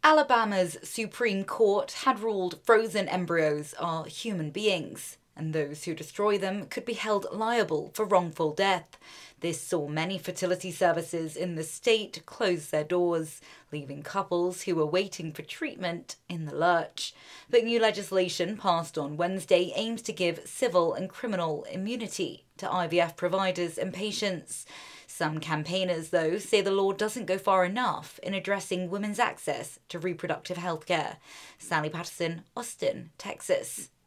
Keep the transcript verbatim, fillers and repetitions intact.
Alabama's Supreme Court had ruled frozen embryos are human beings, and those who destroy them could be held liable for wrongful death. This saw many fertility services in the state close their doors, leaving couples who were waiting for treatment in the lurch. But new legislation passed on Wednesday aims to give civil and criminal immunity to I V F providers and patients. Some campaigners, though, say the law doesn't go far enough in addressing women's access to reproductive health care. Sally Patterson, Austin, Texas.